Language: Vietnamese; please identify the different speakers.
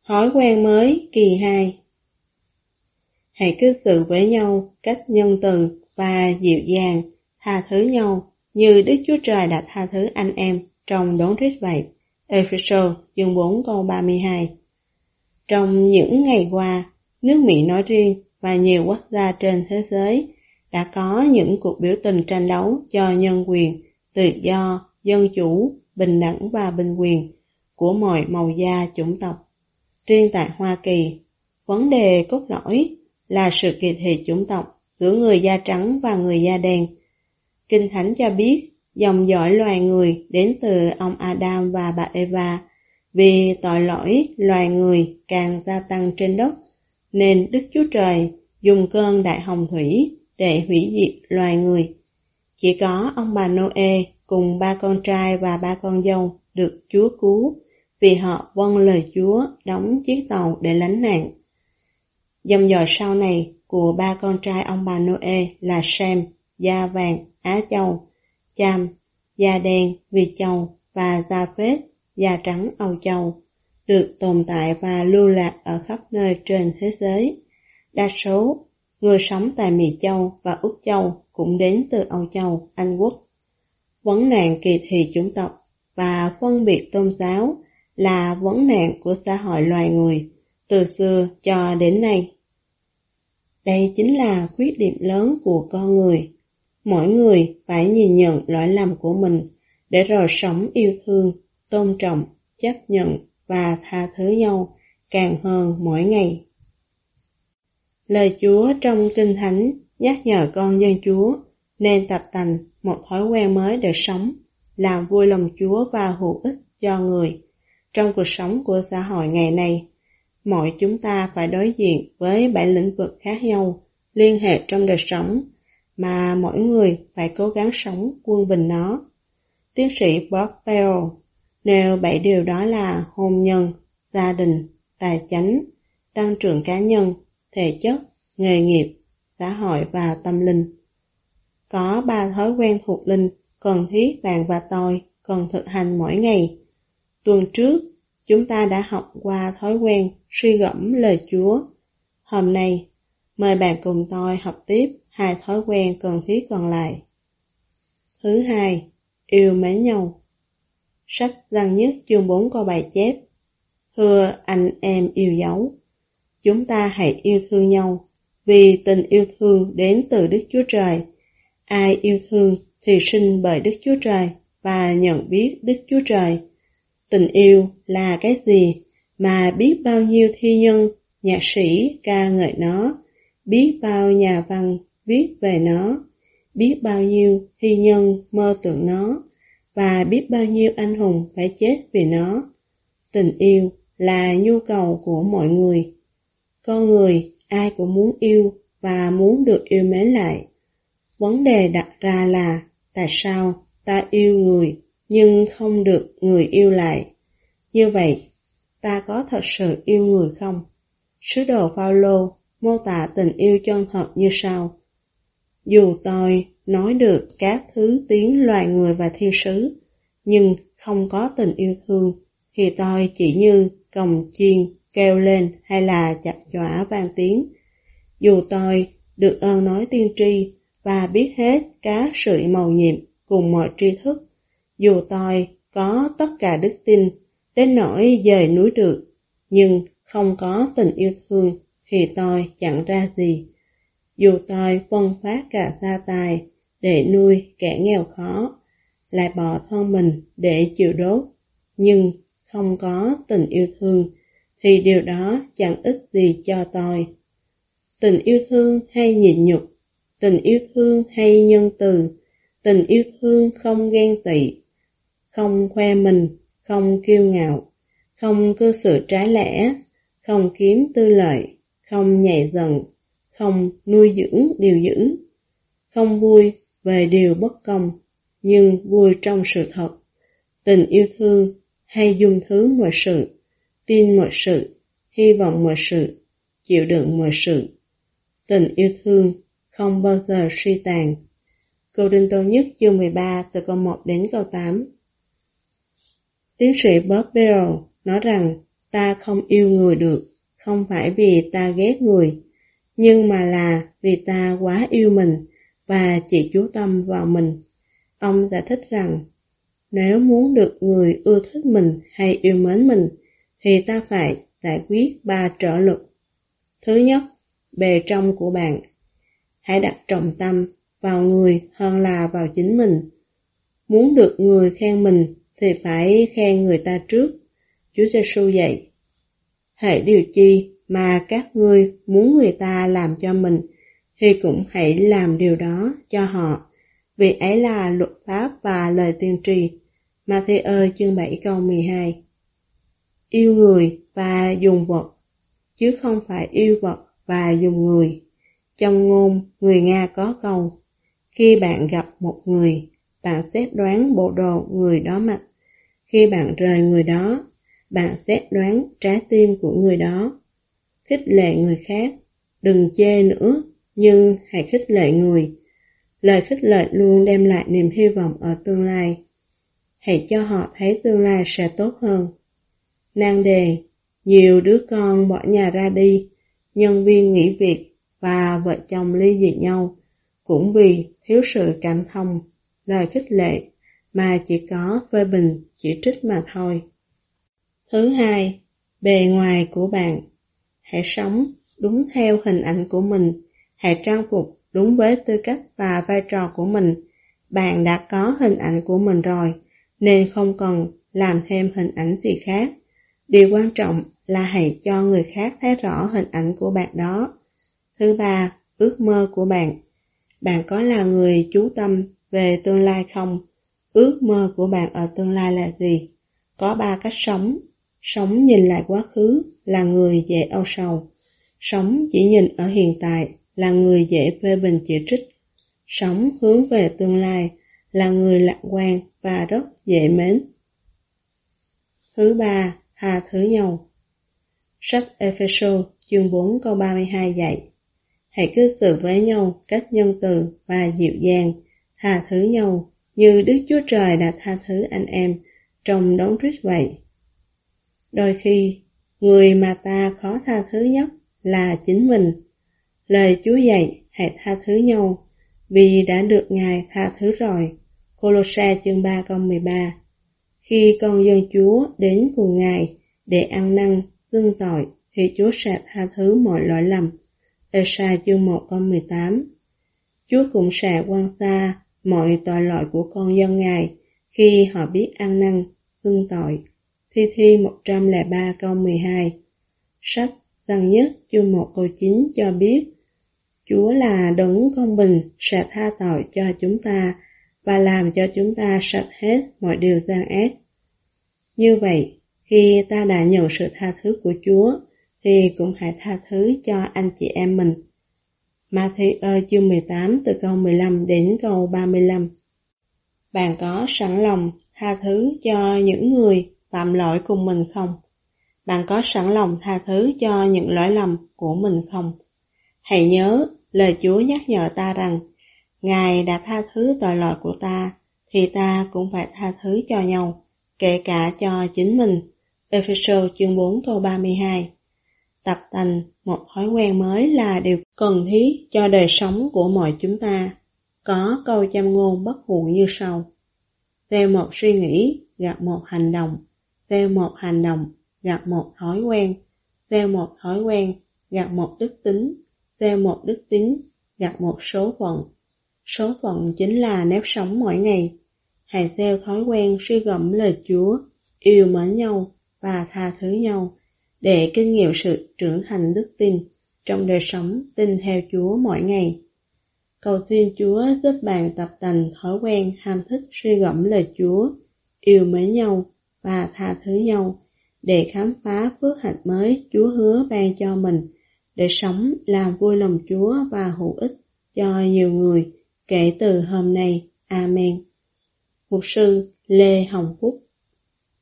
Speaker 1: Thói quen mới kỳ 2. Hãy cư xử với nhau cách nhân từ và dịu dàng, tha thứ nhau như Đức Chúa Trời đã tha thứ anh em trong đón Christ vậy. Ê-phê-sô chương 4 câu 32. Trong những ngày qua, nước Mỹ nói riêng và nhiều quốc gia trên thế giới đã có những cuộc biểu tình tranh đấu cho nhân quyền, tự do, dân chủ, bình đẳng và bình quyền của mọi màu da chủng tộc. Riêng tại Hoa Kỳ, vấn đề cốt lõi là sự kỳ thị chủng tộc giữa người da trắng và người da đen. Kinh Thánh cho biết dòng dõi loài người đến từ ông Adam và bà Eva, vì tội lỗi loài người càng gia tăng trên đất, nên Đức Chúa Trời dùng cơn đại hồng thủy để hủy diệt loài người. Chỉ có ông bà Noe cùng 3 con trai và 3 con dâu được Chúa cứu, vì họ vâng lời Chúa đóng chiếc tàu để lánh nạn. Dòng dõi sau này của 3 con trai ông bà Noe là Sem, da vàng, Á Châu, Cham, da đen, Việt Châu và Gia-phết, da trắng, Âu Châu, được tồn tại và lưu lạc ở khắp nơi trên thế giới. Đa số người sống tại Mỹ Châu và Úc Châu cũng đến từ Âu Châu, Anh Quốc. Vấn nạn kỳ thị chủng tộc và phân biệt tôn giáo là vấn nạn của xã hội loài người từ xưa cho đến nay. Đây chính là khuyết điểm lớn của con người. Mỗi người phải nhìn nhận lỗi lầm của mình để rồi sống yêu thương, tôn trọng, chấp nhận và tha thứ nhau càng hơn mỗi ngày. Lời Chúa trong Kinh Thánh nhắc nhở con dân Chúa nên tập tành một thói quen mới để sống, làm vui lòng Chúa và hữu ích cho người. Trong cuộc sống của xã hội ngày nay, mọi chúng ta phải đối diện với 7 lĩnh vực khác nhau, liên hệ trong đời sống, mà mỗi người phải cố gắng sống quân bình nó. Tiến sĩ Bob Bell nêu 7 điều đó là hôn nhân, gia đình, tài chánh, tăng trưởng cá nhân, thể chất, nghề nghiệp, xã hội và tâm linh. Có 3 thói quen thuộc linh cần thiết bạn và tôi cần thực hành mỗi ngày. Tuần trước, chúng ta đã học qua thói quen suy gẫm lời Chúa. Hôm nay, mời bạn cùng tôi học tiếp 2 thói quen cần thiết còn lại. Thứ hai, yêu mến nhau. Sách Giăng Nhất chương 4 câu 7 chép: Thưa anh em yêu dấu, chúng ta hãy yêu thương nhau, vì tình yêu thương đến từ Đức Chúa Trời. Ai yêu thương thì sinh bởi Đức Chúa Trời và nhận biết Đức Chúa Trời. Tình yêu là cái gì mà biết bao nhiêu thi nhân, nhạc sĩ ca ngợi nó, biết bao nhà văn viết về nó, biết bao nhiêu thi nhân mơ tưởng nó, và biết bao nhiêu anh hùng phải chết vì nó. Tình yêu là nhu cầu của mọi người. Con người ai cũng muốn yêu và muốn được yêu mến lại. Vấn đề đặt ra là tại sao ta yêu người nhưng không được người yêu lại? Như vậy, ta có thật sự yêu người không? Sứ đồ Phaolô mô tả tình yêu chân thật như sau: Dù tôi nói được các thứ tiếng loài người và thiên sứ, nhưng không có tình yêu thương, thì tôi chỉ như cồng chiên kêu lên hay là chập chõa vang tiếng. Dù tôi được ơn nói tiên tri và biết hết các sự mầu nhiệm cùng mọi tri thức, dù tôi có tất cả đức tin đến nỗi dời núi được, nhưng không có tình yêu thương thì tôi chẳng ra gì. Dù tôi phân phát cả gia tài để nuôi kẻ nghèo khó, lại bỏ thân mình để chịu đốt, nhưng không có tình yêu thương thì điều đó chẳng ích gì cho tôi. Tình yêu thương hay nhịn nhục, tình yêu thương hay nhân từ, tình yêu thương không ghen tị, không khoe mình, không kiêu ngạo, không cư xử trái lẽ, không kiếm tư lợi, không nhạy giận, không nuôi dưỡng điều dữ, không vui về điều bất công, nhưng vui trong sự thật. Tình yêu thương hay dung thứ mọi sự, tin mọi sự, hy vọng mọi sự, chịu đựng mọi sự. Tình yêu thương không bao giờ suy tàn. Cô-rinh-tô nhất chương 13 từ câu 1 đến câu 8. Tiến sĩ Bob Bell nói rằng ta không yêu người được, không phải vì ta ghét người, nhưng mà là vì ta quá yêu mình và chỉ chú tâm vào mình. Ông giải thích rằng, nếu muốn được người ưa thích mình hay yêu mến mình, thì ta phải giải quyết 3 trở lực. Thứ nhất, bề trong của bạn. Hãy đặt trọng tâm vào người hơn là vào chính mình. Muốn được người khen mình thì phải khen người ta trước. Chúa Giêsu dạy, hễ điều chi mà các ngươi muốn người ta làm cho mình, thì cũng hãy làm điều đó cho họ, vì ấy là luật pháp và lời tiên tri. Ma-thi-ơ chương 7 câu 12. Yêu người và dùng vật, chứ không phải yêu vật và dùng người. Trong ngôn người Nga có câu, khi bạn gặp một người, bạn xét đoán bộ đồ người đó mặc. Khi bạn rời người đó, bạn xét đoán trái tim của người đó. Khích lệ người khác, đừng chê nữa, nhưng hãy khích lệ người. Lời khích lệ luôn đem lại niềm hy vọng ở tương lai. Hãy cho họ thấy tương lai sẽ tốt hơn. Nan đề, nhiều đứa con bỏ nhà ra đi, nhân viên nghỉ việc và vợ chồng ly dị nhau, cũng vì thiếu sự cảm thông, lời khích lệ mà chỉ có phê bình, chỉ trích mà thôi. Thứ hai, bề ngoài của bạn. Hãy sống đúng theo hình ảnh của mình, hãy trang phục đúng với tư cách và vai trò của mình. Bạn đã có hình ảnh của mình rồi, nên không cần làm thêm hình ảnh gì khác. Điều quan trọng là hãy cho người khác thấy rõ hình ảnh của bạn đó. Thứ ba, ước mơ của bạn. Bạn có là người chú tâm về tương lai không? Ước mơ của bạn ở tương lai là gì? Có 3 cách sống. Sống nhìn lại quá khứ là người dễ âu sầu. Sống chỉ nhìn ở hiện tại là người dễ phê bình chỉ trích. Sống hướng về tương lai là người lạc quan và rất dễ mến. Thứ ba, tha thứ nhau. Sách Ê-phê-sô chương 4 câu 32 dạy, hãy cư xử với nhau cách nhân từ và dịu dàng, tha thứ nhau như Đức Chúa Trời đã tha thứ anh em trong đấng Christ vậy. Đôi khi, người mà ta khó tha thứ nhất là chính mình. Lời Chúa dạy hãy tha thứ nhau, vì đã được Ngài tha thứ rồi. Cô-lô-sa chương 3 câu 13. Khi con dân Chúa đến cùng Ngài để ăn năn, xưng tội, thì Chúa sẽ tha thứ mọi lỗi lầm. Ê-sa chương 1 câu 18. Chúa cũng sẽ quăng xa mọi tội lỗi của con dân Ngài khi họ biết ăn năn, xưng tội. Thi 103 câu 12. Sách Giăng Nhất chương 1 câu 9 cho biết, Chúa là đấng công bình sẽ tha tội cho chúng ta và làm cho chúng ta sạch hết mọi điều gian ác. Như vậy, khi ta đã nhận sự tha thứ của Chúa, thì cũng hãy tha thứ cho anh chị em mình. Ma-thi-ơ chương 18 từ câu 15 đến câu 35. Bạn có sẵn lòng tha thứ cho những người phạm lỗi cùng mình không? Bạn có sẵn lòng tha thứ cho những lỗi lầm của mình không? Hãy nhớ, lời Chúa nhắc nhở ta rằng, Ngài đã tha thứ tội lỗi của ta, thì ta cũng phải tha thứ cho nhau, kể cả cho chính mình. Ê-phê-sô chương 4 câu 32. Tập tành một thói quen mới là điều cần thiết cho đời sống của mọi chúng ta. Có câu châm ngôn bất hủ như sau. Theo một suy nghĩ gặp một hành động, theo một hành động gặp một thói quen, theo một thói quen gặp một đức tính, theo một đức tính gặp một số phận. Số phận chính là nếp sống mỗi ngày. Hãy theo thói quen suy gẫm lời Chúa, yêu mến nhau và tha thứ nhau, để kinh nghiệm sự trưởng thành đức tin trong đời sống tin theo Chúa mỗi ngày. Cầu xin Chúa giúp bạn tập tành thói quen ham thích suy gẫm lời Chúa, yêu mến nhau và tha thứ nhau, để khám phá phước hạnh mới Chúa hứa ban cho mình, để sống làm vui lòng Chúa và hữu ích cho nhiều người kể từ hôm nay. Amen. Mục sư Lê Hồng Phúc.